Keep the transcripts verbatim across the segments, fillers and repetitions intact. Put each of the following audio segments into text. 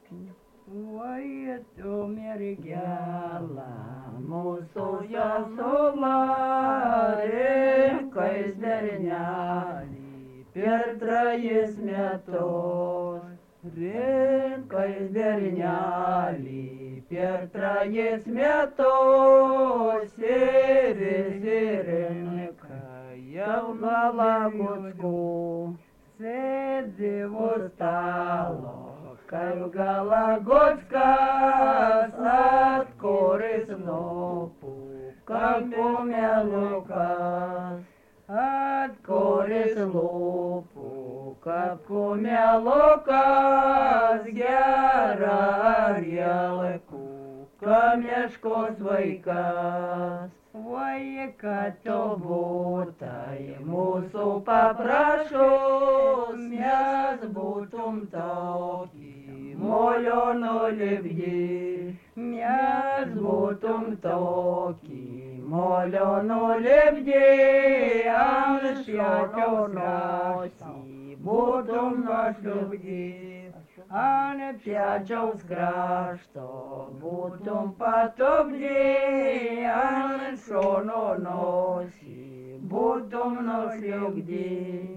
Oi, tu mergela, mūsų jasula, rinkais bernelį per trejus metus. Rinkais bernelį per trejus metus ir išsirinka jauną Laguckų. Sėdi už stalo, kaip Laguckas atkuris lopų, kaip kumelukas. Atkuris lopų, kaip kumelukas, gerą rielekų, kamieškos vaikas. Vaiką to būtai mūsų paprašus, mes būtum tokį molio nulipdį. Mes būtum tokį molio nulipdį, ant šios nosį būtum nušliupdį. Ant pečiaus krašto būtum patupdį, ant šono nosį būtum nušliupdį.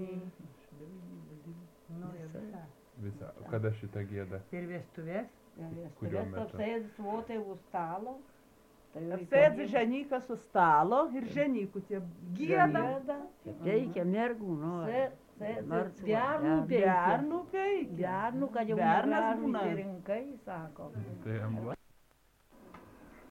Visa. Kada šitą gieda? Ir vestuvės? Kuriuo metu? Apsėdi svotai už stalo. Apsėdi ženikas su stalo ir ženikų tie gieda. Teikia mergūnų. Bernų Bernų peikia. Bernų, kad jau Bernas nebernų būna. išsirinkai, sako. Tai